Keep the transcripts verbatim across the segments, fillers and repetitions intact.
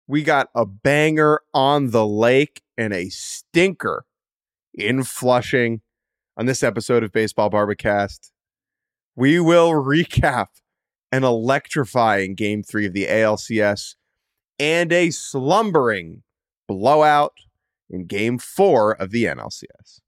we got a banger on the lake and a stinker in Flushing. On this episode of Baseball Barbacast, we will recap an electrifying Game three of the A L C S and a slumbering blowout in Game four of the N L C S.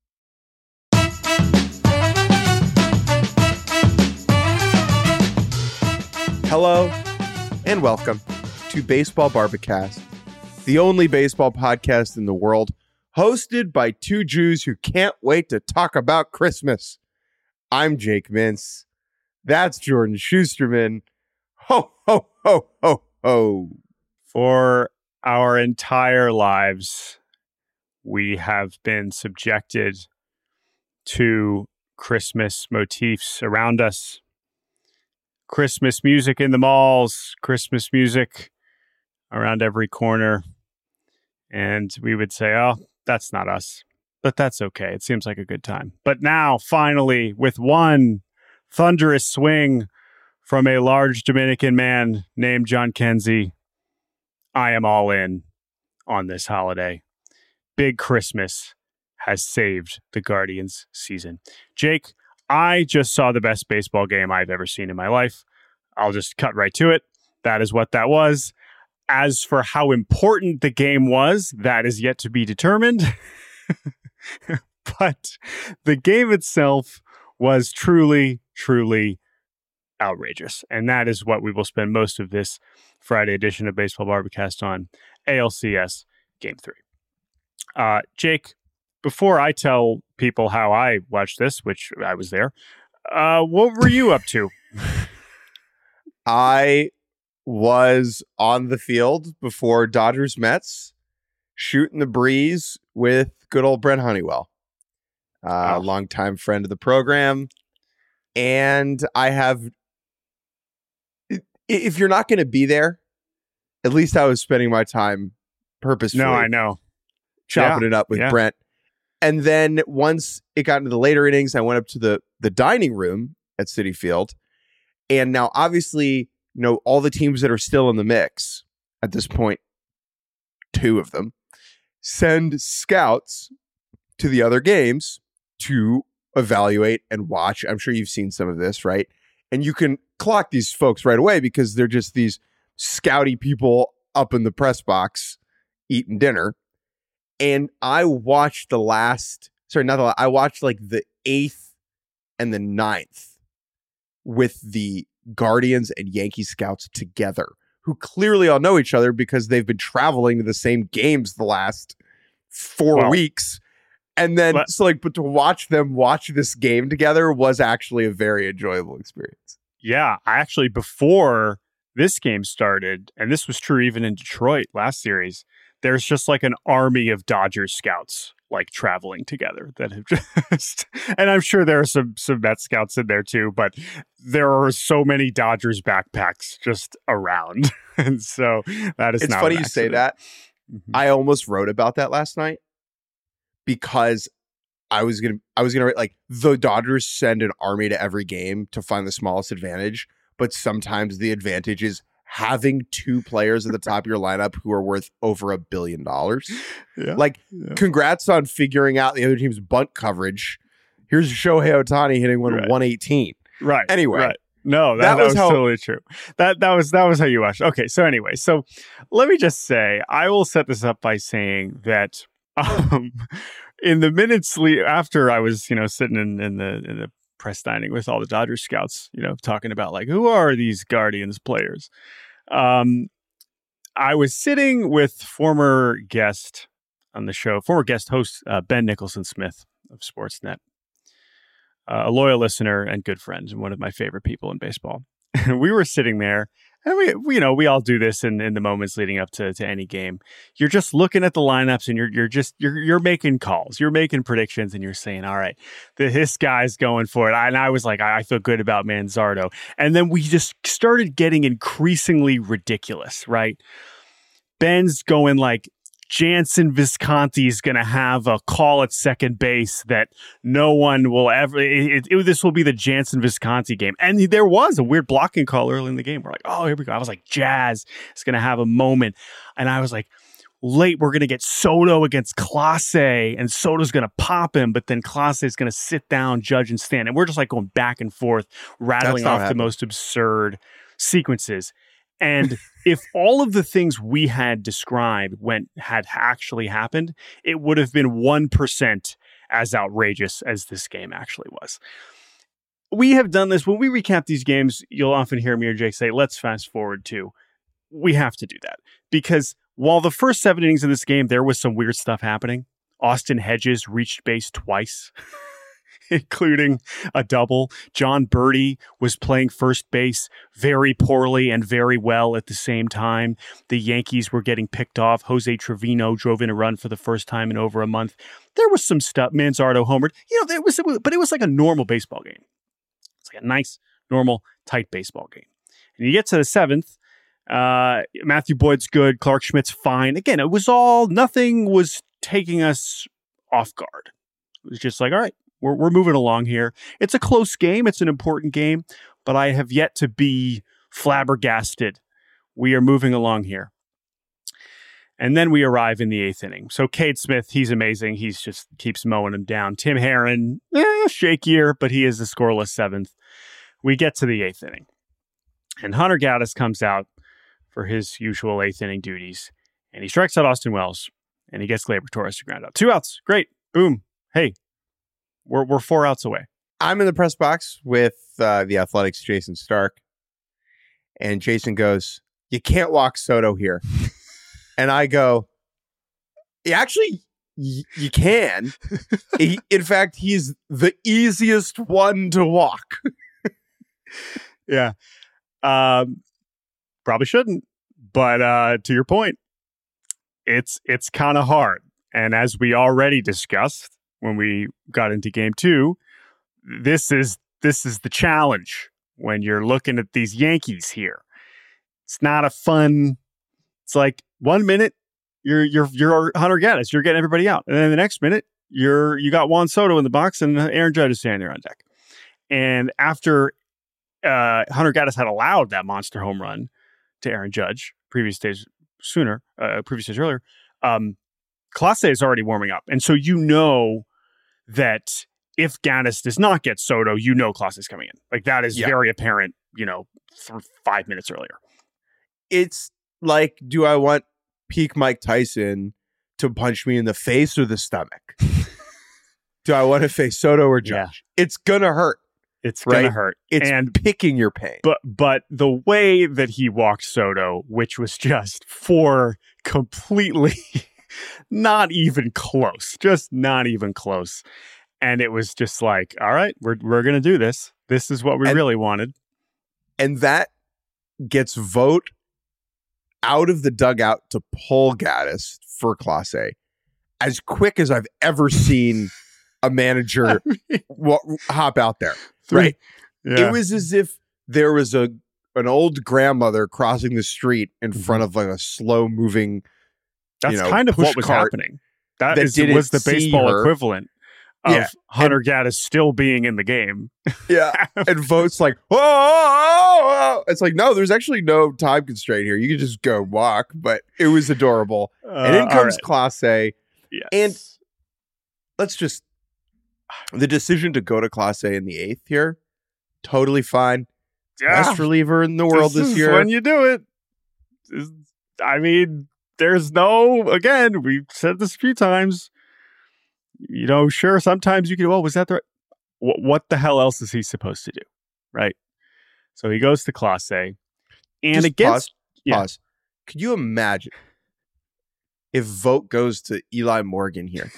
Hello and welcome to Baseball Barbacast, the only baseball podcast in the world hosted by two Jews who can't wait to talk about Christmas. I'm Jake Mintz. That's Jordan Schusterman. Ho, ho, ho, ho, ho. For our entire lives, we have been subjected to Christmas motifs around us. Christmas music in the malls, Christmas music around every corner. And we would say, oh, that's not us. But that's okay. It seems like a good time. But now, finally, with one thunderous swing from a large Dominican man named John Kenzie, I am all in on this holiday. Big Christmas has saved the Guardians season. Jake, I just saw the best baseball game I've ever seen in my life. I'll just cut right to it. That is what that was. As for how important the game was, that is yet to be determined. But the game itself was truly, truly outrageous. And that is what we will spend most of this Friday edition of Baseball Barbacast on, A L C S Game three. Uh, Jake, before I tell people how I watched this, which I was there, uh, what were you up to? I was on the field before Dodgers Mets, shooting the breeze with good old Brent Honeywell, a uh, oh. longtime friend of the program. And I have, if you're not going to be there, at least I was spending my time purposefully. No, I know. Chopping yeah, it up with yeah. Brent. And then once it got into the later innings, I went up to the, the dining room at Citi Field. And now, obviously, you know, all the teams that are still in the mix at this point, two of them, send scouts to the other games to evaluate and watch. I'm sure you've seen some of this, right? And you can clock these folks right away because they're just these scouty people up in the press box eating dinner. And I watched the last, sorry, not the last, I watched like the eighth and the ninth with the Guardians and Yankee scouts together, who clearly all know each other because they've been traveling to the same games the last four wow. weeks. And then, but, so like, but to watch them watch this game together was actually a very enjoyable experience. Yeah, I actually, before this game started, and this was true even in Detroit last series, there's just like an army of Dodgers scouts like traveling together that have just, and I'm sure there are some, some Mets scouts in there too, but there are so many Dodgers backpacks just around. And so that is, it's not funny an you say accident. that. Mm-hmm. I almost wrote about that last night because I was going to, I was going to write like the Dodgers send an army to every game to find the smallest advantage, but sometimes the advantage is having two players at the top of your lineup who are worth over a billion dollars. Yeah, like, yeah. Congrats on figuring out the other team's bunt coverage. Here's Shohei Ohtani hitting one right. one eighteen. Right. Anyway. Right. No, that, that, that was, was how, totally true. That that was that was how you watched. Okay, so anyway, so let me just say, I will set this up by saying that um, in the minutes le- after I was, you know, sitting in, in the in the press dining with all the Dodgers scouts, you know, talking about like, who are these Guardians players? Um, I was sitting with former guest on the show, former guest host, uh, Ben Nicholson Smith of Sportsnet, uh, a loyal listener and good friend and one of my favorite people in baseball. And we were sitting there, and we, we, you know, we all do this in, in the moments leading up to, to any game. You're just looking at the lineups, and you're you're just you're you're making calls, you're making predictions, and you're saying, "All right, the, this guy's going for it." I, and I was like, I, I feel good about Manzardo. And then we just started getting increasingly ridiculous, right? Ben's going like, Jansen Visconti is going to have a call at second base that no one will ever. It, it, this will be the Jansen Visconti game. And there was a weird blocking call early in the game. We're like, oh, here we go. I was like, Jazz is going to have a moment. And I was like, late, we're going to get Soto against Clase, and Soto's going to pop him, but then Clase is going to sit down, Judge, and stand. And we're just like going back and forth, rattling off happening. the most absurd sequences. And if all of the things we had described went had actually happened, it would have been one percent as outrageous as this game actually was. We have done this. When we recap these games, you'll often hear me or Jake say, let's fast forward to. We have to do that because while the first seven innings of this game, there was some weird stuff happening. Austin Hedges reached base twice, including a double. John Birdie was playing first base very poorly and very well at the same time. The Yankees were getting picked off. Jose Trevino drove in a run for the first time in over a month. There was some stuff. Manzardo homered. You know, there was, but it was like a normal baseball game. It's like a nice, normal, tight baseball game. And you get to the seventh. Uh, Matthew Boyd's good. Clark Schmidt's fine. Again, it was all, nothing was taking us off guard. It was just like, all right, we're we're moving along here. It's a close game. It's an important game, but I have yet to be flabbergasted. We are moving along here. And then we arrive in the eighth inning. So Cade Smith, he's amazing. He's just keeps mowing him down. Tim Herron, eh, shakier, but he is a scoreless seventh. We get to the eighth inning. And Hunter Gaddis comes out for his usual eighth inning duties. And he strikes out Austin Wells. And he gets Gleyber Torres to ground out. Two outs. Great. Boom. Hey, we're we're four outs away. I'm in the press box with uh, the Athletics' Jason Stark. And Jason goes, you can't walk Soto here. And I go, yeah, actually, y- you can. he, in fact, he's the easiest one to walk. Yeah. Um, probably shouldn't. But uh, to your point, it's it's kind of hard. And as we already discussed when we got into game two, this is this is the challenge when you're looking at these Yankees here. It's not a fun. It's like one minute you're you're you're Hunter Gaddis, you're getting everybody out, and then the next minute you're you got Juan Soto in the box and Aaron Judge is standing there on deck. And after uh, Hunter Gaddis had allowed that monster home run to Aaron Judge previous days sooner, uh, previous days earlier, um, Clase is already warming up, and so you know that if Gaddis does not get Soto, you know Clase is coming in. Like that is yeah. very apparent. You know, th- five minutes earlier. It's like, do I want peak Mike Tyson to punch me in the face or the stomach? Do I want to face Soto or Judge? Yeah. It's gonna hurt. It's right? gonna hurt. It's and picking your pain. But but the way that he walked Soto, which was just for completely not even close, just not even close. And it was just like, all right, we're we're gonna do this. This is what we and, really wanted. And that gets Vogt out of the dugout to pull Gaddis for Clase as quick as I've ever seen a manager w- hop out there. Right? Yeah. It was as if there was a an old grandmother crossing the street in mm-hmm. front of like a slow moving. That's you know, kind of what was happening. That, that is, was the baseball equivalent of yeah. Hunter and, Gaddis still being in the game. Yeah. And Vogt's like, whoa, whoa, whoa. It's like, no, there's actually no time constraint here. You can just go walk, but it was adorable. Uh, and in comes right. Clase. Yes. And let's just, the decision to go to Clase in the eighth here, totally fine. Yeah. Best reliever in the world this, this year. When you do it. I mean, there's no, again, we've said this a few times. You know, sure, sometimes you can, oh, was that the right? What, what the hell else is he supposed to do? Right? So he goes to Clase. And Just against. Pause. Yeah. Pause. Could you imagine if Vogt goes to Eli Morgan here?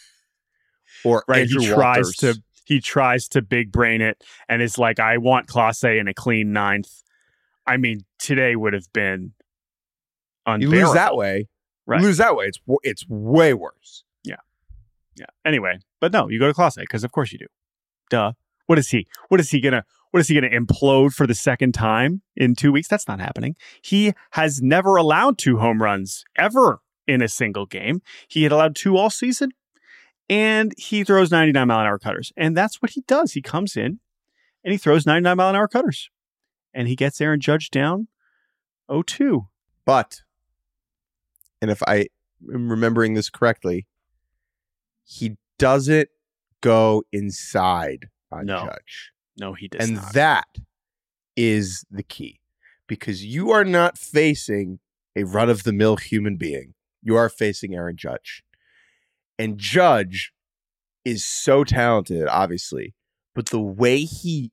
Or right, Andrew he tries Walters. to he tries to big brain it and it's like, I want Clase in a clean ninth. I mean, today would have been unbearable. You lose that way. Right. You lose that way. It's it's way worse. Yeah. Yeah. Anyway, but no, you go to Clase because of course you do. Duh. What is he? What is he gonna what is he gonna implode for the second time in two weeks? That's not happening. He has never allowed two home runs ever in a single game. He had allowed two all season. And he throws ninety-nine mile an hour cutters. And that's what he does. He comes in and he throws ninety-nine mile an hour cutters. And he gets Aaron Judge down oh two. But and if I am remembering this correctly, he doesn't go inside on No. Judge. No, he does and not. that is the key, because you are not facing a run-of-the-mill human being. You are facing Aaron Judge. And Judge is so talented, obviously, but the way he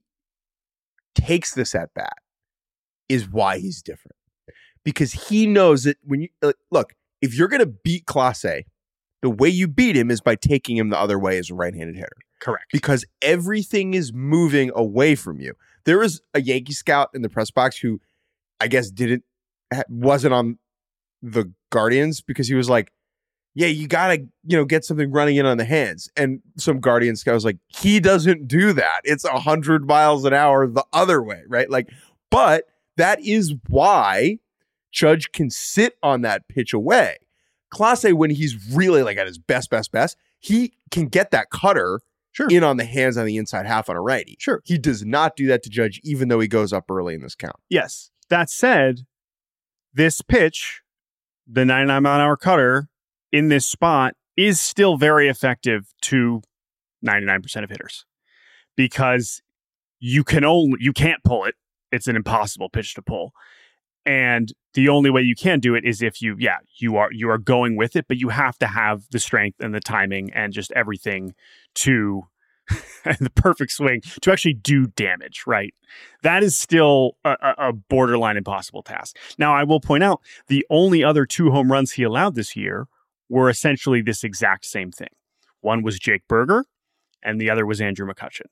takes this at bat is why he's different. Because he knows that when you look, if you're going to beat Clase, the way you beat him is by taking him the other way as a right-handed hitter. Correct. Because everything is moving away from you. There was a Yankee scout in the press box who I guess didn't wasn't on the Guardians because he was like, yeah, you got to, you know, get something running in on the hands. And some Guardian scout was like, he doesn't do that. It's one hundred miles an hour the other way, right? Like, but that is why Judge can sit on that pitch away. Clase, when he's really like at his best, best, best, he can get that cutter sure. in on the hands on the inside half on a righty. Sure. He does not do that to Judge, even though he goes up early in this count. Yes. That said, this pitch, the ninety-nine mile an hour cutter in this spot is still very effective to ninety-nine percent of hitters because you can only, you can't pull it. It's an impossible pitch to pull. And the only way you can do it is if you, yeah, you are, you are going with it, but you have to have the strength and the timing and just everything to the perfect swing to actually do damage, right? That is still a, a borderline impossible task. Now, I will point out the only other two home runs he allowed this year were essentially this exact same thing. One was Jake Berger and the other was Andrew McCutchen.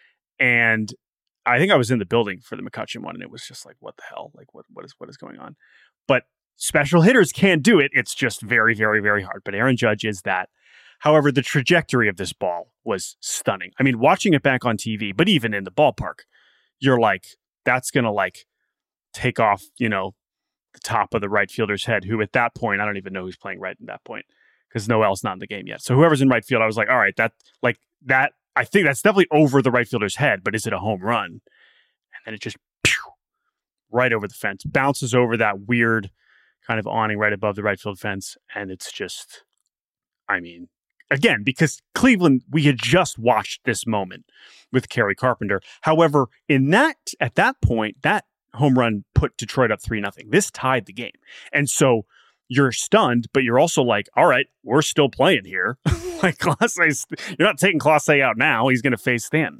And I think I was in the building for the McCutchen one, and it was just like, what the hell? Like, what what is what is going on? But special hitters can't do it. It's just very, very, very hard. But Aaron Judge is that. However, the trajectory of this ball was stunning. I mean, watching it back on T V, but even in the ballpark, you're like, that's going to like take off, you know, the top of the right fielder's head, who at that point, I don't even know who's playing right at that point because Noel's not in the game yet. So whoever's in right field, I was like, all right, that like that. I think that's definitely over the right fielder's head, but is it a home run? And then it just pew, right over the fence, bounces over that weird kind of awning right above the right field fence. And it's just, I mean, again, because Cleveland, we had just watched this moment with Kerry Carpenter. However, in that, at that point, that home run put Detroit up three nothing. This tied the game. And so you're stunned, but you're also like, all right, we're still playing here. Like Clase, you're not taking Clase out now. He's going to face Stanton.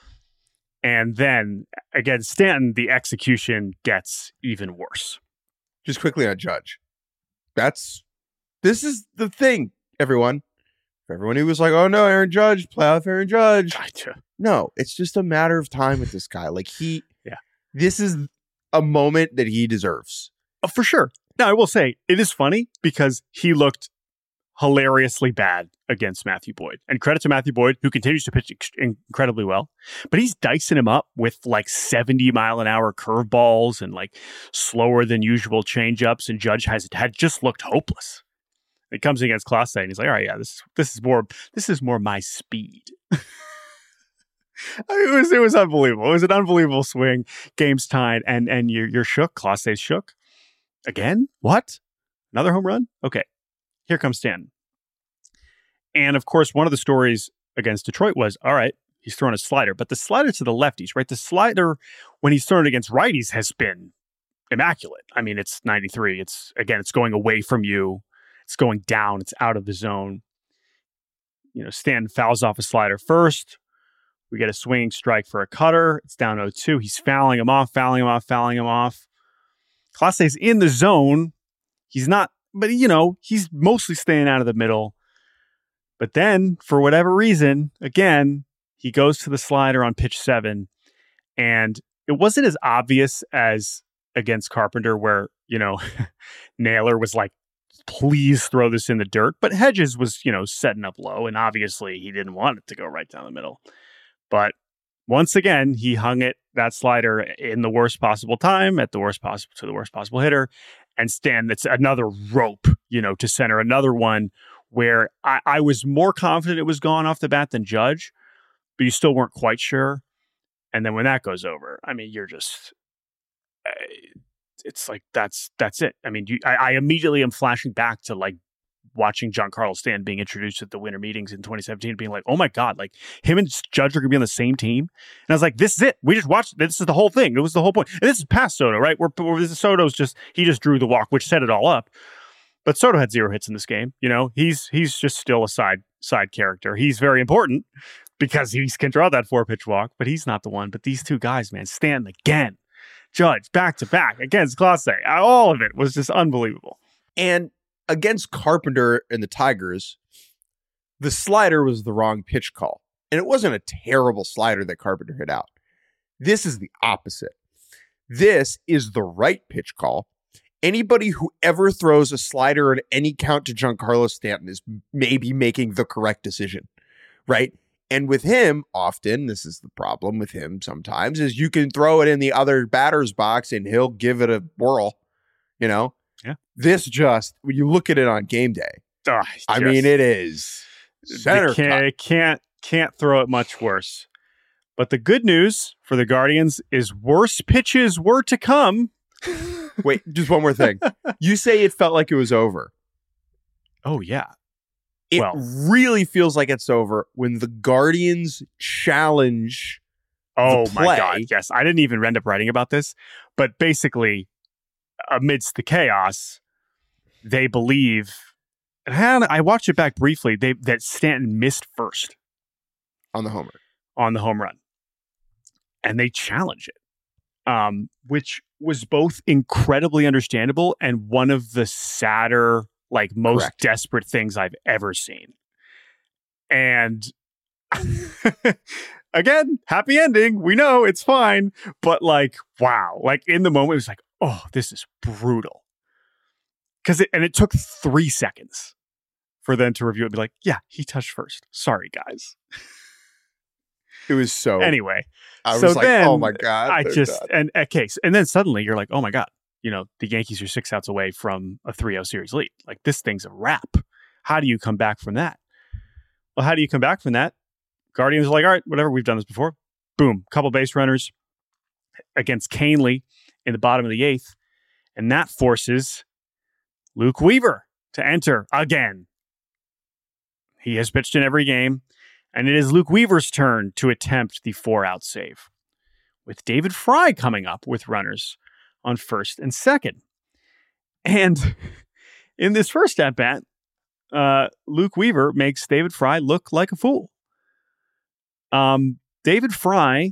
And then against Stanton, the execution gets even worse. Just quickly on Judge. That's, this is the thing, everyone. For everyone who was like, oh no, Aaron Judge, playoff Aaron Judge. Gotcha. No, it's just a matter of time with this guy. Like he, yeah, this is a moment that he deserves. Oh, for sure. Now, I will say, it is funny because he looked hilariously bad against Matthew Boyd. And credit to Matthew Boyd, who continues to pitch ex- incredibly well. But he's dicing him up with like seventy mile an hour curveballs and like slower than usual changeups. And Judge has had just looked hopeless. It comes against Clase and he's like, all right, yeah, this is this is more this is more my speed. I mean, it was it was unbelievable. It was an unbelievable swing. Game's tied, and and you're you're shook. Clase's shook. Again? What? Another home run? Okay. Here comes Stanton. And of course, one of the stories against Detroit was, all right, he's throwing a slider, but the slider to the lefties, right? The slider, when he's thrown against righties, has been immaculate. I mean, it's ninety-three. It's, again, it's going away from you. It's going down. It's out of the zone. You know, Stanton fouls off a slider first. We get a swinging strike for a cutter. It's down oh two. He's fouling him off, fouling him off, fouling him off. Clase's in the zone. He's not, but you know, he's mostly staying out of the middle. But then, for whatever reason, again, he goes to the slider on pitch seven. And it wasn't as obvious as against Carpenter, where, you know, Naylor was like, please throw this in the dirt. But Hedges was, you know, setting up low. And obviously, he didn't want it to go right down the middle. But once again, he hung it, that slider, in the worst possible time, at the worst possible, to the worst possible hitter. And Stan, that's another rope, you know, to center, another one where I, I was more confident it was gone off the bat than Judge, but you still weren't quite sure. And then when that goes over, I mean, you're just, it's like, that's that's it. I mean, you, I, I immediately am flashing back to like watching Giancarlo Stanton being introduced at the winter meetings in twenty seventeen, being like, oh my God, like him and Judge are going to be on the same team. And I was like, this is it. We just watched, this is the whole thing. It was the whole point. And this is past Soto, right? Where, where Soto's just, he just drew the walk, which set it all up. But Soto had zero hits in this game. You know, he's he's just still a side side character. He's very important because he can draw that four pitch walk, but he's not the one. But these two guys, man, Stanton again, Judge back to back against Clase. All of it was just unbelievable. And against Carpenter and the Tigers, the slider was the wrong pitch call. And it wasn't a terrible slider that Carpenter hit out. This is the opposite. This is the right pitch call. Anybody who ever throws a slider at any count to Giancarlo Stanton is maybe making the correct decision, right? And with him, often, this is the problem with him sometimes, is you can throw it in the other batter's box and he'll give it a whirl, you know? Yeah. This just, when you look at it on game day, oh, I mean, it is center can't, cut. can't, can't throw it much worse. But the good news for the Guardians is worse pitches were to come. Wait, just one more thing. You say it felt like it was over. Oh, yeah. It well, really feels like it's over when the Guardians challenge. Oh, the my play. God. Yes. I didn't even end up writing about this. But basically, amidst the chaos, they believe, and I watched it back briefly, they that Stanton missed first on the homer. On the home run. And they challenge it. Um, which was both incredibly understandable and one of the sadder, like most Correct. desperate things I've ever seen. And again, happy ending. We know it's fine, but like, wow, like in the moment, it was like, oh, this is brutal. Because it, and it took three seconds for them to review it and be like, yeah, he touched first. Sorry, guys. It was so. Anyway. I so was like, then oh my God. I just, done. and at case, and then suddenly you're like, oh my God, you know, the Yankees are six outs away from a three oh series lead. Like, this thing's a wrap. How do you come back from that? Well, how do you come back from that? Guardians are like, all right, whatever, we've done this before. Boom, couple base runners against Canely in the bottom of the eighth. And that forces Luke Weaver to enter again. He has pitched in every game. And it is Luke Weaver's turn to attempt the four-out save, with David Fry coming up with runners on first and second. And in this first at-bat, uh, Luke Weaver makes David Fry look like a fool. Um, David Fry,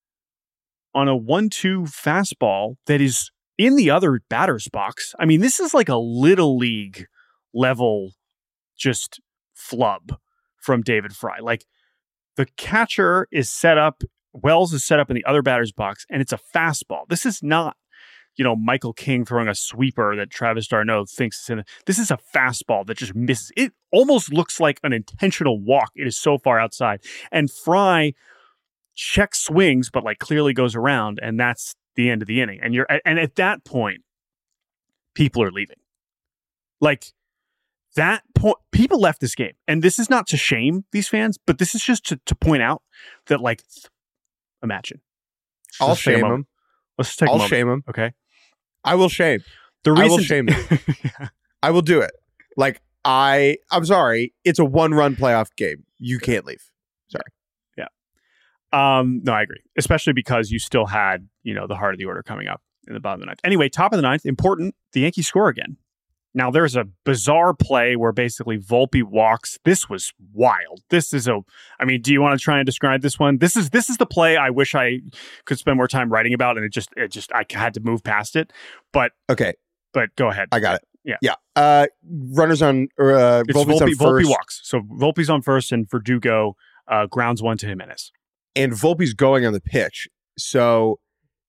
on a one two fastball that is in the other batter's box. I mean, this is like a little league level just flub from David Fry. Like, the catcher is set up, Wells is set up in the other batter's box, and it's a fastball. This is not, you know, Michael King throwing a sweeper that Travis d'Arnaud thinks is in. This is a fastball that just misses. It almost looks like an intentional walk. It is so far outside. And Fry check swings, but like clearly goes around, and that's the end of the inning. And you're and at that point, people are leaving. Like, that point, people left this game, and this is not to shame these fans, but this is just to, to point out that, like, imagine. I'll Let's shame them. Let's take. I'll a moment. shame them. Okay, I will shame. the reason I will shame them. yeah. I will do it. Like I, I'm sorry. It's a one-run playoff game. You can't leave. Sorry. Yeah. Um. No, I agree. Especially because you still had, you know, the heart of the order coming up in the bottom of the ninth. Anyway, top of the ninth. Important. The Yankees score again. Now, there's a bizarre play where basically Volpe walks. This was wild. This is a, I mean, do you want to try and describe this one? This is this is the play I wish I could spend more time writing about, and it just, it just, I had to move past it. But, okay. But go ahead. I got it. Yeah. Yeah. Uh, runners on, or uh, it's Volpe's Volpe, on Volpe first. walks. So Volpe's on first, and Verdugo uh, grounds one to Jimenez. And Volpe's going on the pitch. So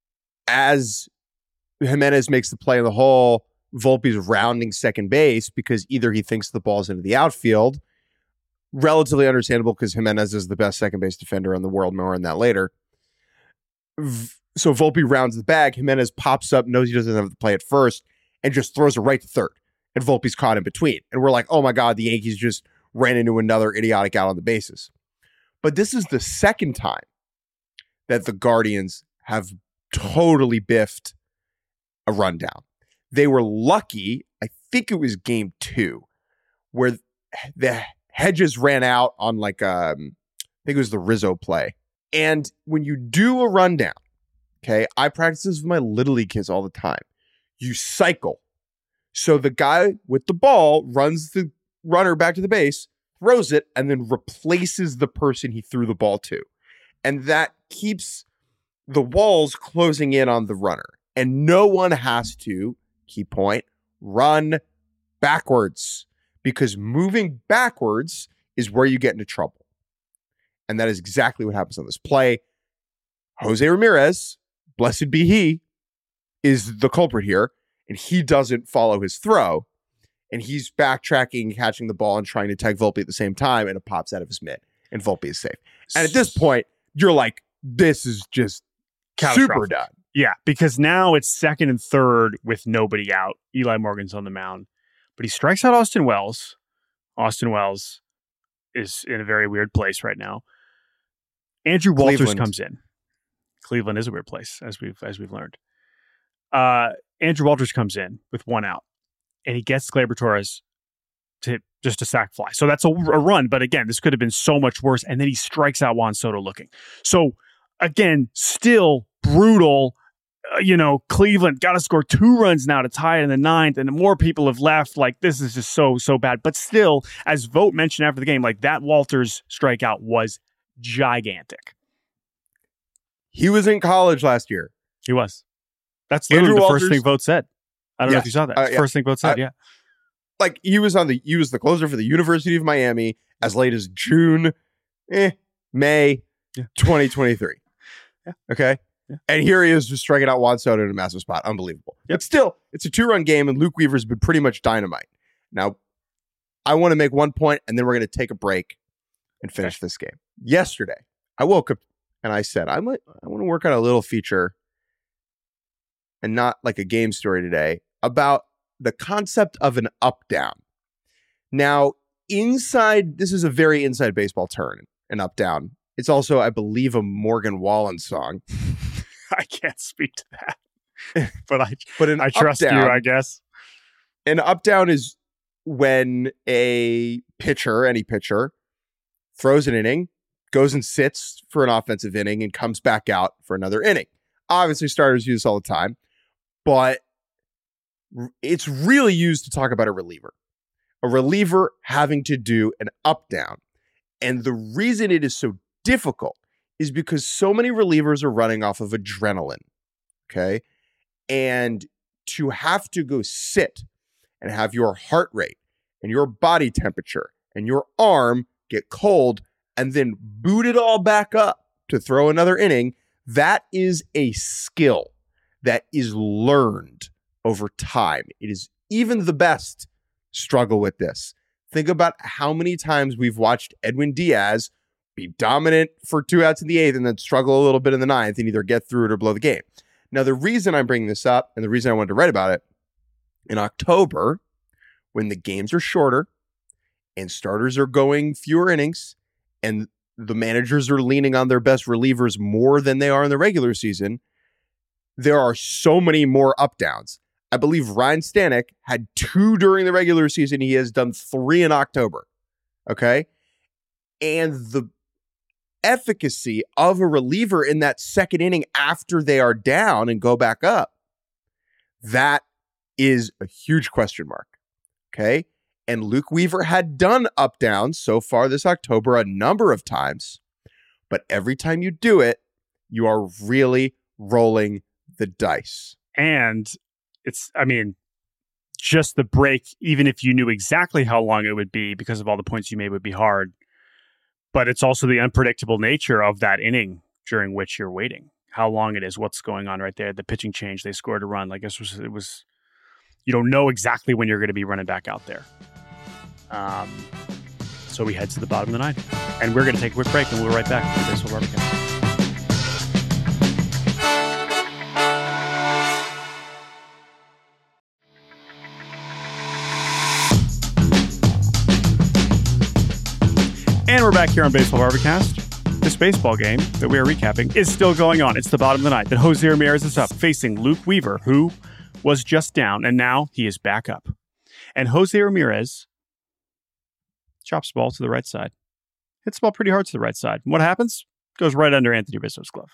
as Jimenez makes the play in the hole, Volpe's rounding second base because either he thinks the ball's into the outfield, relatively understandable because Jimenez is the best second base defender in the world. More on that later. So Volpe rounds the bag. Jimenez pops up, knows he doesn't have to play at first, and just throws it right to third. And Volpe's caught in between. And we're like, oh my God, the Yankees just ran into another idiotic out on the bases. But this is the second time that the Guardians have totally biffed a rundown. They were lucky, I think it was game two, where the Hedges ran out on like, um, I think it was the Rizzo play. And when you do a rundown, okay, I practice this with my Little League kids all the time. You cycle. So the guy with the ball runs the runner back to the base, throws it, and then replaces the person he threw the ball to. And that keeps the walls closing in on the runner. And no one has to, key point, run backwards. Because moving backwards is where you get into trouble. And that is exactly what happens on this play. Jose Ramirez, blessed be he, is the culprit here. And he doesn't follow his throw. And he's backtracking, catching the ball, and trying to tag Volpe at the same time. And it pops out of his mitt. And Volpe is safe. And at this point, you're like, this is just super done. Yeah, because now it's second and third with nobody out. Eli Morgan's on the mound. But he strikes out Austin Wells. Austin Wells is in a very weird place right now. Andrew Walters Cleveland. comes in. Cleveland is a weird place, as we've as we've learned. Uh, Andrew Walters comes in with one out, and he gets Gleyber Torres to just a sac fly. So that's a, a run, but again, this could have been so much worse. And then he strikes out Juan Soto looking. So again, still brutal. Uh, you know, Cleveland got to score two runs now to tie it in the ninth, and more people have left. Like, this is just so, so bad. But still, as Vogt mentioned after the game, like, that Walters strikeout was gigantic. He was in college last year. He was. That's literally Andrew the Walters, first thing Vogt said. I don't yeah, know if you saw that. uh, yeah. First thing Vogt said, uh, yeah. Like, he was on the, he was the closer for the University of Miami as late as June, eh, May yeah. twenty twenty-three. Yeah. Okay. Yeah. And here he is just striking out Juan Soto in a massive spot. Unbelievable. Yep. But still, it's a two-run game, and Luke Weaver's been pretty much dynamite. Now, I want to make one point, and then we're going to take a break and finish okay. this game. Yesterday, I woke up and I said, I might, I want to work on a little feature and not like a game story today about the concept of an up-down. Now, inside, this is a very inside baseball term, an up-down. It's also, I believe, a Morgan Wallen song. I can't speak to that, but I but an I trust up-down, you, I guess. An up-down is when a pitcher, any pitcher, throws an inning, goes and sits for an offensive inning, and comes back out for another inning. Obviously, starters use this all the time, but it's really used to talk about a reliever. A reliever having to do an up-down. And the reason it is so difficult is because so many relievers are running off of adrenaline, okay? And to have to go sit and have your heart rate and your body temperature and your arm get cold and then boot it all back up to throw another inning, that is a skill that is learned over time. It is even the best struggle with this. Think about how many times we've watched Edwin Diaz be dominant for two outs in the eighth and then struggle a little bit in the ninth and either get through it or blow the game. Now, the reason I'm bringing this up and the reason I wanted to write about it, in October, when the games are shorter and starters are going fewer innings and the managers are leaning on their best relievers more than they are in the regular season, there are so many more up-downs. I believe Ryan Stanek had two during the regular season. He has done three in October. Okay. And the efficacy of a reliever in that second inning after they are down and go back up, that is a huge question mark. Okay. And Luke Weaver had done up downs so far this October a number of times, but every time you do it, you are really rolling the dice. And it's, I mean, just the break, even if you knew exactly how long it would be because of all the points you made, would be hard. But it's also the unpredictable nature of that inning during which you're waiting. How long it is, what's going on right there. The pitching change, they scored a run. Like, it was, it was you don't know exactly when you're going to be running back out there. Um, so we head to the bottom of the ninth. And we're going to take a quick break, and we'll be right back to Baseball Barbecast. And we're back here on Baseball Barbecast. This baseball game that we are recapping is still going on. It's the bottom of the ninth. And Jose Ramirez is up facing Luke Weaver, who was just down, and now he is back up. And Jose Ramirez chops the ball to the right side. Hits the ball pretty hard to the right side. What happens? Goes right under Anthony Rizzo's glove.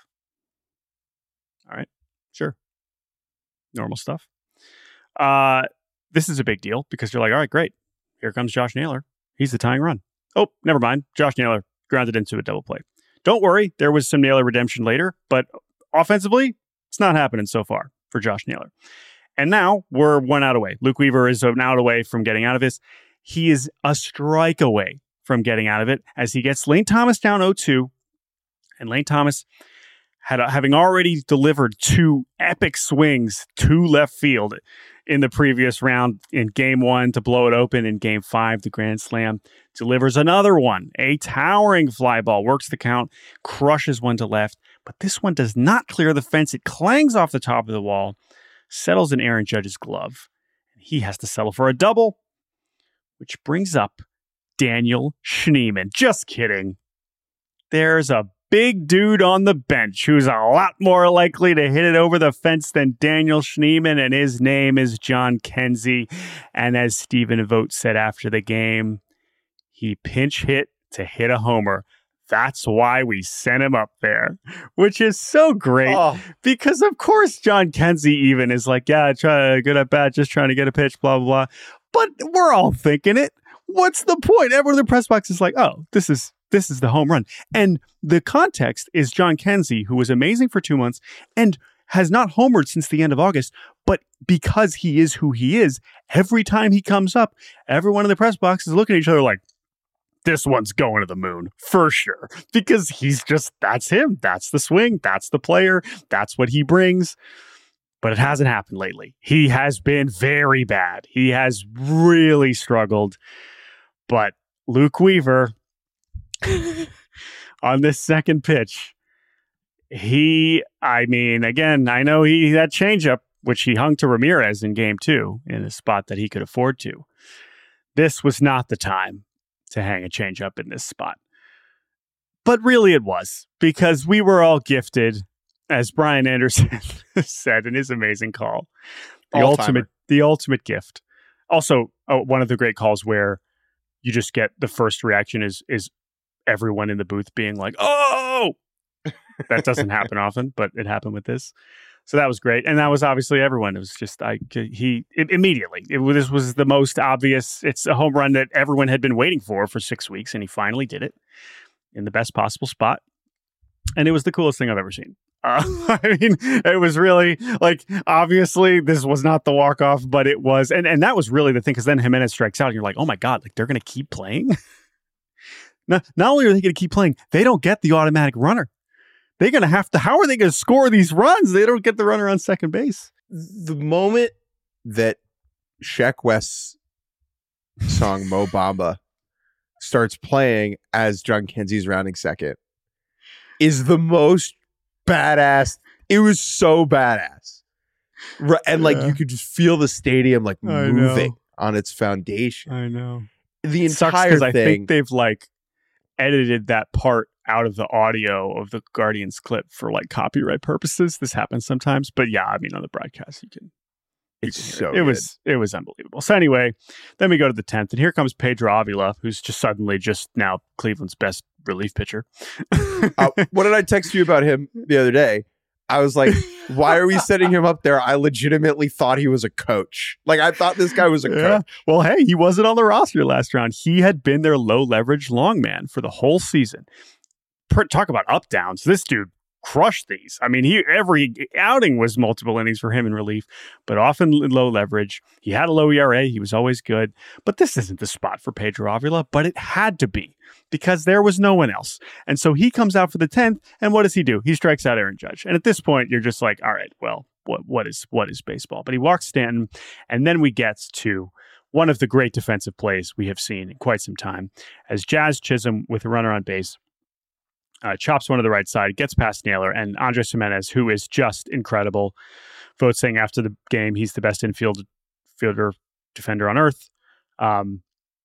All right. Sure. Normal stuff. Uh, this is a big deal because you're like, all right, great. Here comes Josh Naylor. He's the tying run. Oh, never mind. Josh Naylor grounded into a double play. Don't worry. There was some Naylor redemption later, but offensively, it's not happening so far for Josh Naylor. And now we're one out away. Luke Weaver is an out away from getting out of this. He is a strike away from getting out of it as he gets Lane Thomas down oh two. And Lane Thomas, had a, having already delivered two epic swings to left field in the previous round in game one to blow it open, in game five, the grand slam, delivers another one, a towering fly ball, works the count, crushes one to left, but this one does not clear the fence. It clangs off the top of the wall, settles in Aaron Judge's glove. He has to settle for a double, which brings up Daniel Schneemann. Just kidding. There's a big dude on the bench who's a lot more likely to hit it over the fence than Daniel Schneemann, and his name is John Kenzie. And as Stephen Vogt said after the game, he pinch hit to hit a homer. That's why we sent him up there, which is so great oh. because, of course, John Kenzie even is like, yeah, try good at bat, just trying to get a pitch, blah, blah, blah. But we're all thinking it. What's the point? Everyone in the press box is like, oh, this is this is the home run. And the context is John Kenzie, who was amazing for two months and has not homered since the end of August. But because he is who he is, every time he comes up, everyone in the press box is looking at each other like, this one's going to the moon for sure, because he's just, that's him. That's the swing. That's the player. That's what he brings. But it hasn't happened lately. He has been very bad. He has really struggled. But Luke Weaver, on this second pitch, he, I mean, again, I know he that changeup, which he hung to Ramirez in game two in a spot that he could afford to. This was not the time to hang a changeup in this spot. But really it was, because we were all gifted, as Brian Anderson said in his amazing call, the All-timer. ultimate the ultimate gift. Also, oh, one of the great calls where you just get the first reaction is is everyone in the booth being like, oh! That doesn't happen often, but it happened with this. So that was great. And that was obviously everyone. It was just, I he it, immediately, it, this was the most obvious. It's a home run that everyone had been waiting for for six weeks, and he finally did it in the best possible spot. And it was the coolest thing I've ever seen. Uh, I mean, it was really, like, obviously this was not the walk-off, but it was. And, and that was really the thing, because then Jimenez strikes out, and you're like, oh my God, like, they're going to keep playing? not, not only are they going to keep playing, they don't get the automatic runner. They're going to have to, how are they going to score these runs? They don't get the runner on second base. The moment that Sheck West's song Mo Bamba starts playing as John Kenzie's rounding second is the most badass. It was so badass. And like, yeah. You could just feel the stadium like moving on its foundation. I know. The it entire thing. I think they've like edited that part out of the audio of the Guardians clip for like copyright purposes. This happens sometimes, but yeah, I mean, on the broadcast, you can. You it's can so. It. it was it was unbelievable. So anyway, then we go to the tenth, and here comes Pedro Avila, who's just suddenly just now Cleveland's best relief pitcher. uh, what did I text you about him the other day? I was like, why are we setting him up there? I legitimately thought he was a coach. Like, I thought this guy was a yeah. coach. Well, hey, he wasn't on the roster last round. He had been their low leverage long man for the whole season. Talk about up downs. This dude crushed these. I mean, he every outing was multiple innings for him in relief, but often low leverage. He had a low E R A. He was always good. But this isn't the spot for Pedro Avila, but it had to be because there was no one else. And so he comes out for the tenth, and what does he do? He strikes out Aaron Judge. And at this point, you're just like, all right, well, what what is what is baseball? But he walks Stanton, and then we get to one of the great defensive plays we have seen in quite some time as Jazz Chisholm, with a runner on base, Uh, chops one to the right side, gets past Naylor, and Andres Jimenez, who is just incredible. Vogt saying after the game he's the best infield fielder defender on earth. Um,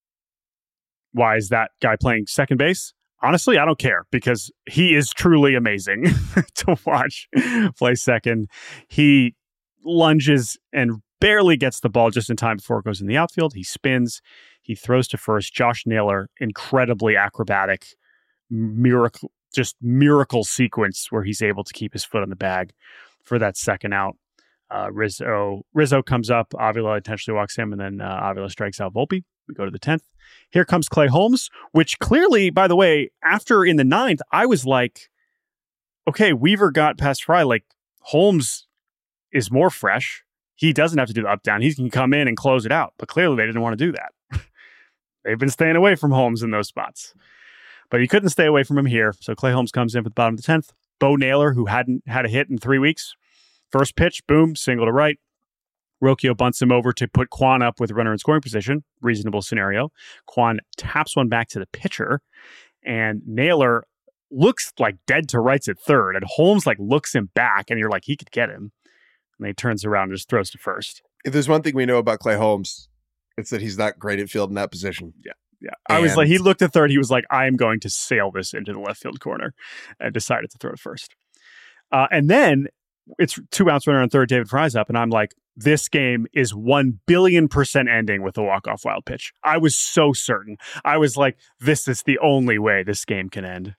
why is that guy playing second base? Honestly, I don't care, because he is truly amazing to watch play second. He lunges and barely gets the ball just in time before it goes in the outfield. He spins. He throws to first. Josh Naylor, incredibly acrobatic, miracle, just miracle sequence where he's able to keep his foot on the bag for that second out. Uh, Rizzo Rizzo comes up. Avila intentionally walks him, and then uh, Avila strikes out Volpe. We go to the tenth. Here comes Clay Holmes, which clearly, by the way, after in the ninth, I was like, okay, Weaver got past Fry. Like, Holmes is more fresh. He doesn't have to do the up down. He can come in and close it out. But clearly, they didn't want to do that. They've been staying away from Holmes in those spots. But you couldn't stay away from him here. So Clay Holmes comes in for the bottom of the tenth. Bo Naylor, who hadn't had a hit in three weeks. First pitch, boom, single to right. Rocchio bunts him over to put Kwan up with a runner in scoring position. Reasonable scenario. Kwan taps one back to the pitcher, and Naylor looks like dead to rights at third, and Holmes like looks him back, and you're like, he could get him. And he turns around and just throws to first. If there's one thing we know about Clay Holmes, it's that he's not great at field in that position. Yeah. Yeah. I was like, he looked at third. He was like, I am going to sail this into the left field corner, and decided to throw to first. Uh, and then it's two outs runner on third. David Fry's up, and I'm like, this game is one billion percent ending with a walk-off wild pitch. I was so certain. I was like, this is the only way this game can end.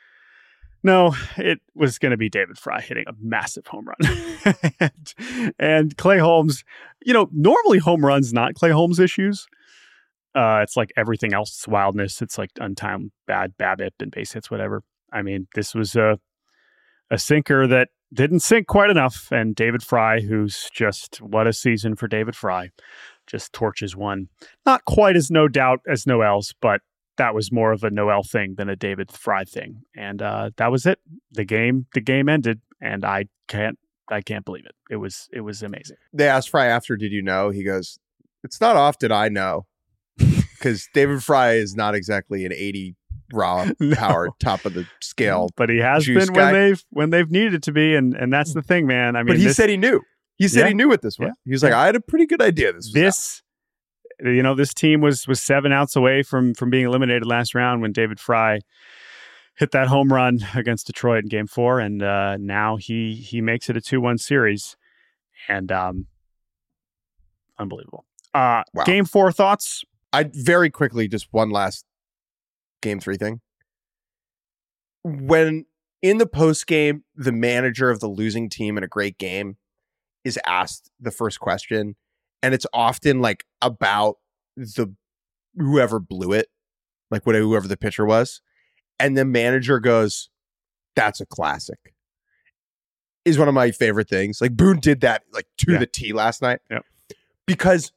No, it was going to be David Fry hitting a massive home run. and, and Clay Holmes, you know, normally home runs, not Clay Holmes issues. Uh, it's like everything else. It's wildness. It's like untimed, bad BABIP and base hits, whatever. I mean, this was a, a sinker that didn't sink quite enough. And David Fry, who's just, what a season for David Fry, just torches one. Not quite as no doubt as Noel's, but that was more of a Noel thing than a David Fry thing. And uh, that was it. The game, the game ended, and I can't, I can't believe it. It was, it was amazing. They asked Fry after, did you know? He goes, it's not often I know. Because David Fry is not exactly an eighty raw power, no. top of the scale, but he has been when guy. they've when they've needed to be, and and that's the thing, man. I mean, but he this, said he knew. He said yeah, he knew it this way. Yeah, he was like, yeah. I had a pretty good idea. This, was this, out. you know, this team was was seven outs away from from being eliminated last round when David Fry hit that home run against Detroit in Game Four, and uh, now he he makes it a two one series, and um, unbelievable. Uh, wow. Game Four thoughts. I very quickly, just one last game three thing. When in the post game, the manager of the losing team in a great game is asked the first question, and it's often like about the whoever blew it, like whatever whoever the pitcher was, and the manager goes, "That's a classic." Is one of my favorite things. Like Boone did that like to yeah. the T last night, yep. because.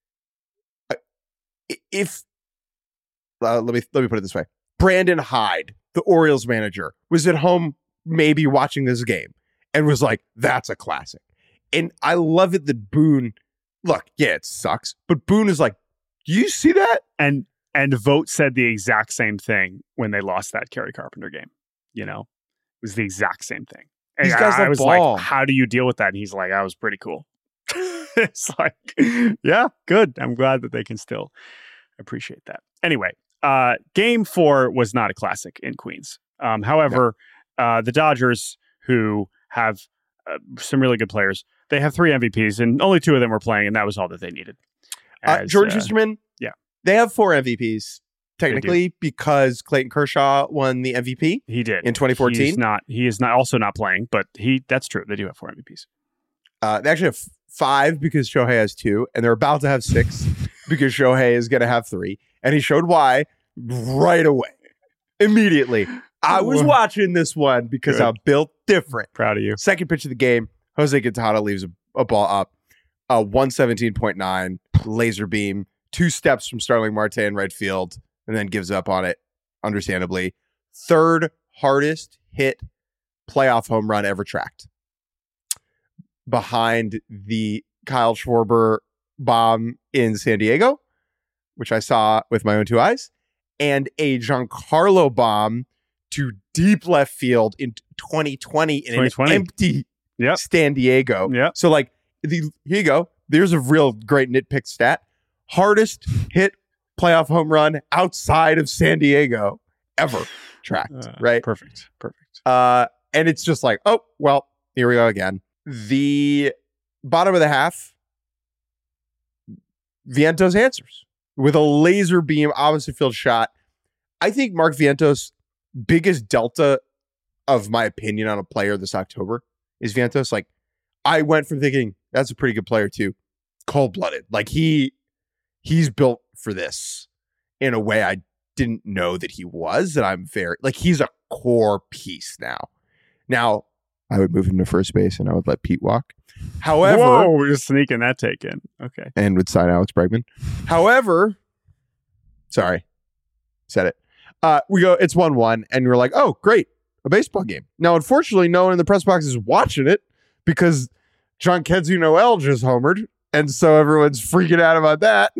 If uh, let me let me put it this way, Brandon Hyde, the Orioles manager, was at home maybe watching this game and was like, "That's a classic." And I love it that Boone, look, yeah, it sucks, but Boone is like, "Do you see that?" And and Vogt said the exact same thing when they lost that Kerry Carpenter game. You know, it was the exact same thing. And These guys I, I was ball. like, "How do you deal with that?" And he's like, "That was pretty cool." It's like, yeah, good. I'm glad that they can still appreciate that. Anyway, uh, game four was not a classic in Queens. Um, however, no. uh, the Dodgers, who have uh, some really good players, they have three M V Ps, and only two of them were playing, and that was all that they needed. As, uh, Jordan uh, Schusterman, yeah, they have four M V Ps technically because Clayton Kershaw won the M V P. He did in twenty fourteen. He's not. He is not also not playing, but he. That's true. They do have four M V Ps. Uh, they actually have five because Shohei has two, and they're about to have six because Shohei is going to have three. And he showed why right away, immediately. I was watching this one because Good. I'm built different. Proud of you. Second pitch of the game, Jose Quintana leaves a, a ball up, uh, one seventeen point nine, laser beam, two steps from Starling Marte in right field, and then gives up on it, understandably. Third hardest hit playoff home run ever tracked, behind the Kyle Schwarber bomb in San Diego, which I saw with my own two eyes, and a Giancarlo bomb to deep left field in twenty twenty in an empty yep. San Diego. Yep. So like, the, here you go. There's a real great nitpick stat. Hardest hit playoff home run outside of San Diego ever tracked, uh, right? Perfect. Perfect. Uh, and it's just like, oh, well, here we go again. The bottom of the half, Vientos answers with a laser beam opposite field shot. I think Mark Vientos' biggest delta of my opinion on a player this October is Vientos. Like, I went from thinking that's a pretty good player to cold-blooded. Like, he he's built for this in a way I didn't know that he was. And I'm very, like, he's a core piece now. Now, I would move him to first base and I would let Pete walk. However, whoa, we're just sneaking that take in. Okay. And would sign Alex Bregman. However, sorry, said it. Uh, we go, it's one one, and we're like, oh, great, a baseball game. Now, unfortunately, no one in the press box is watching it because John Kenzie Noel just homered, and so everyone's freaking out about that.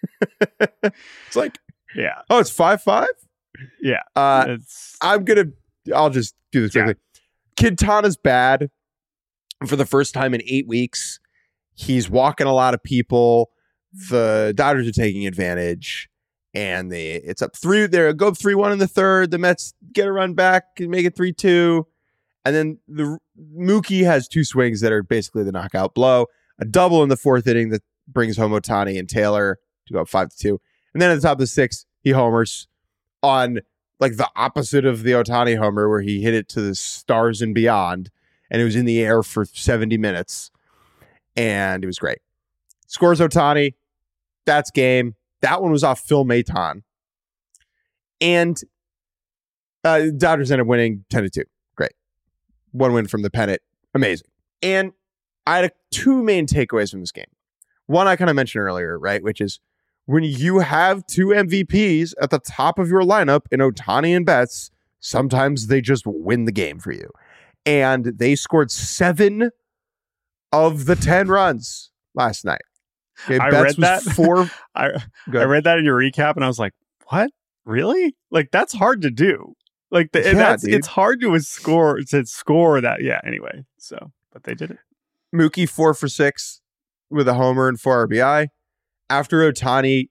It's like, yeah. Oh, it's five five? Yeah. Uh, it's... I'm going to, I'll just do this quickly. Yeah. Quintana's bad for the first time in eight weeks. He's walking a lot of people. The Dodgers are taking advantage. And they it's up three. They go up three one in the third. The Mets get a run back and make it three two. And then the Mookie has two swings that are basically the knockout blow. A double in the fourth inning that brings home Ohtani and Taylor to go up five to two. And then at the top of the sixth, he homers on like the opposite of the Ohtani homer, where he hit it to the stars and beyond, and it was in the air for seventy minutes, and it was great. Scores Ohtani. That's game. That one was off Phil Maton. And uh, Dodgers ended up winning ten to two. Great. One win from the pennant. Amazing. And I had a, two main takeaways from this game. One I kind of mentioned earlier, right? Which is when you have two M V Ps at the top of your lineup in Ohtani and Betts, sometimes they just win the game for you. And they scored seven of the ten runs last night. Okay, I Betts read that. Was four. I, I read that in your recap, and I was like, "What? Really? Like that's hard to do. Like the, yeah, that's dude. It's hard to score to score that. Yeah. Anyway, so but they did it. Mookie four for six with a homer and four R B I. After Ohtani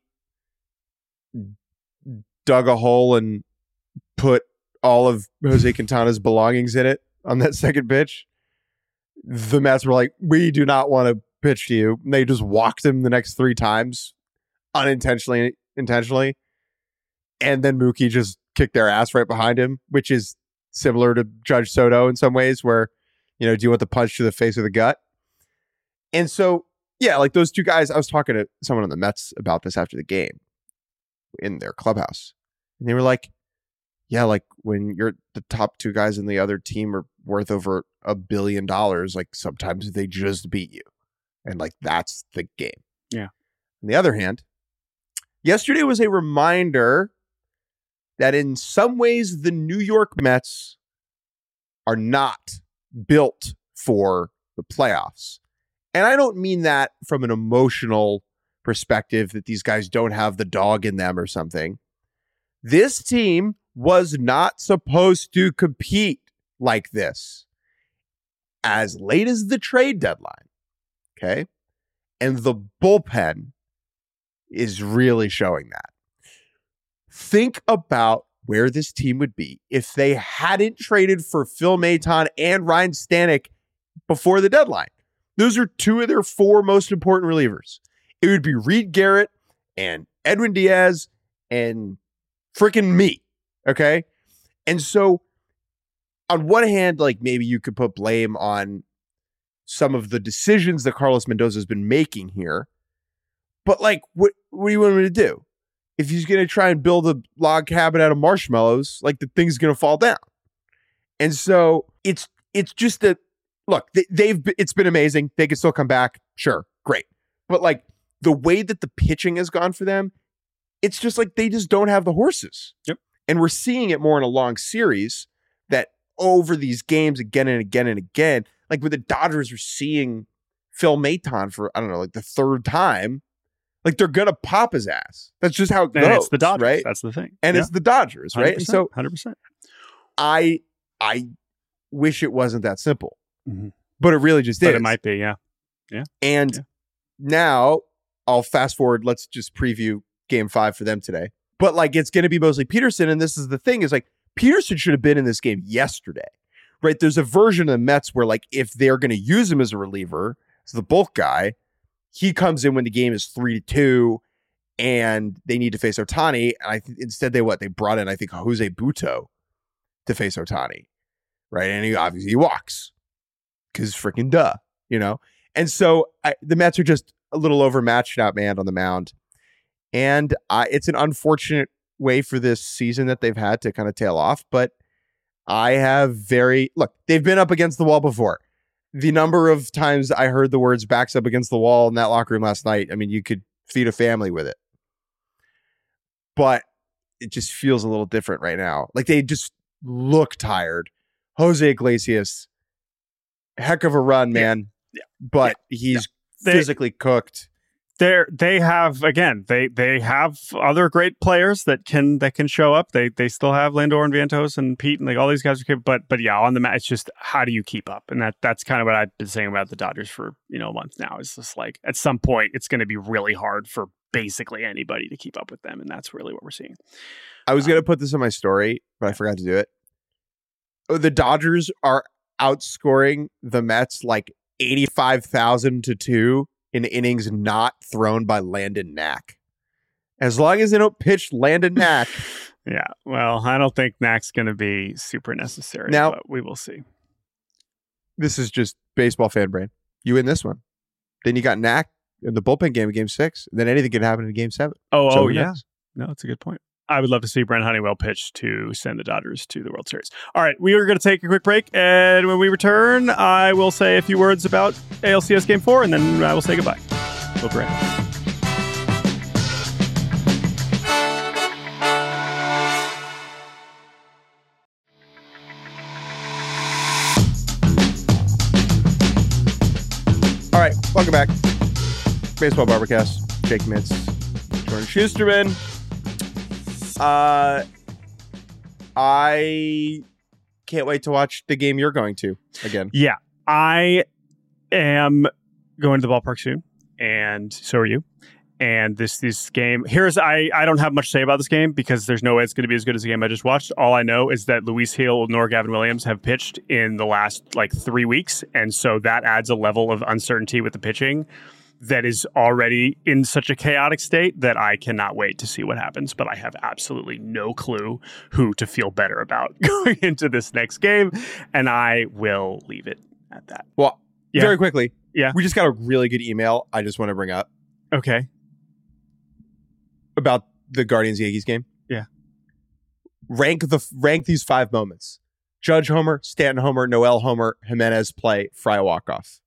dug a hole and put all of Jose Quintana's belongings in it on that second pitch, the Mets were like, "We do not want to pitch to you." And they just walked him the next three times unintentionally, intentionally. And then Mookie just kicked their ass right behind him, which is similar to Judge Soto in some ways, where, you know, do you want the punch to the face or the gut? And so, yeah, like those two guys, I was talking to someone on the Mets about this after the game in their clubhouse. And they were like, yeah, like when you're the top two guys in the other team are worth over a billion dollars, like sometimes they just beat you. And like, that's the game. Yeah. On the other hand, yesterday was a reminder that in some ways the New York Mets are not built for the playoffs. And I don't mean that from an emotional perspective that these guys don't have the dog in them or something. This team was not supposed to compete like this as late as the trade deadline. Okay. And the bullpen is really showing that. Think about where this team would be if they hadn't traded for Phil Maton and Ryan Stanek before the deadline. Those are two of their four most important relievers. It would be Reed Garrett and Edwin Diaz and freaking me. Okay. And so on one hand, like maybe you could put blame on some of the decisions that Carlos Mendoza has been making here. But like, what, what do you want me to do? If he's going to try and build a log cabin out of marshmallows, like the thing's going to fall down. And so it's, it's just that, look, they, they've, it's been amazing. They can still come back. Sure. Great. But like the way that the pitching has gone for them, it's just like, they just don't have the horses. Yep. And we're seeing it more in a long series that over these games again and again and again, like with the Dodgers are seeing Phil Maton for, I don't know, like the third time. Like they're going to pop his ass. That's just how it goes. And it's the Dodgers, right? That's the thing. And yeah. it's the Dodgers, right? And so one hundred percent. I I wish it wasn't that simple. Mm-hmm. But it really just but is. It might be, yeah. Yeah. And yeah. now I'll fast forward. Let's just preview game five for them today. But like it's going to be mostly Peterson. And this is the thing is like Peterson should have been in this game yesterday, right? There's a version of the Mets where like if they're going to use him as a reliever, So the bulk guy, he comes in when the game is three to two, and they need to face Ohtani. And I th- instead they what they brought in I think Jose Butto to face Ohtani, right? And he obviously he walks because freaking duh, you know. And so I, the Mets are just a little overmatched, outmanned on the mound, and I, it's an unfortunate way for this season that they've had to kind of tail off. But I have very look, they've been up against the wall before. The number of times I heard the words backs up against the wall in that locker room last night, I mean, you could feed a family with it. But it just feels a little different right now. Like they just look tired. Jose Iglesias, heck of a run, man. Yeah. Yeah. But yeah. he's yeah. physically cooked. They're, they have again they they have other great players that can that can show up. They they still have Lindor and Vientos and Pete and like all these guys are but but yeah on the mat it's just how do you keep up, and that that's kind of what I've been saying about the Dodgers for you know a month now. It's just like at some point it's going to be really hard for basically anybody to keep up with them, and that's really what we're seeing. I was um, going to put this in my story, but I forgot to do it. Oh, the Dodgers are outscoring the Mets like eighty-five thousand to two. In innings not thrown by Landon Knack. As long as they don't pitch Landon Knack. Yeah, well, I don't think Knack's going to be super necessary, now, but we will see. This is just baseball fan brain. You win this one. Then you got Knack in the bullpen game in game six. And then anything can happen in game seven. Oh, so oh yeah. No, that's a good point. I would love to see Brent Honeywell pitch to send the Dodgers to the World Series. All right, we are going to take a quick break, and when we return, I will say a few words about A L C S Game four, and then I will say goodbye. We'll be right back. All right, welcome back. Baseball Barbercast. Jake Mintz, Jordan Schusterman. Uh, I can't wait to watch the game you're going to again. Yeah, I am going to the ballpark soon, and so are you. And this this game, here's I, I don't have much to say about this game because there's no way it's going to be as good as the game I just watched. All I know is that Luis Hill nor Gavin Williams have pitched in the last like three weeks, and so that adds a level of uncertainty with the pitching that is already in such a chaotic state that I cannot wait to see what happens. But I have absolutely no clue who to feel better about going into this next game, and I will leave it at that. Well, yeah. very quickly, yeah, we just got a really good email I just want to bring up. Okay. About the Guardians Yankees game. Yeah. Rank the rank these five moments. Judge homer, Stanton homer, Noel homer, Jimenez play, Fry walk-off.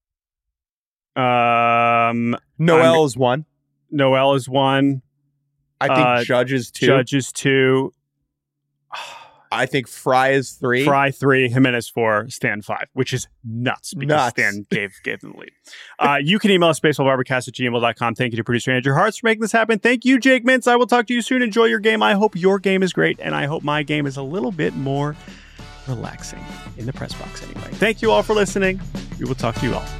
Um, Noel I'm, is one. Noel is one. I think uh, Judge is two. Judge is two. I think Fry is three. Fry three, Jimenez four, Stan five, which is nuts because nuts. Stan gave gave them the lead. Uh, you can email us baseballbarbercast at gmail dot com. Thank you to producer Andrew Hartz for making this happen. Thank you, Jake Mintz. I will talk to you soon. Enjoy your game. I hope your game is great, and I hope my game is a little bit more relaxing in the press box anyway. Thank you all for listening. We will talk to you all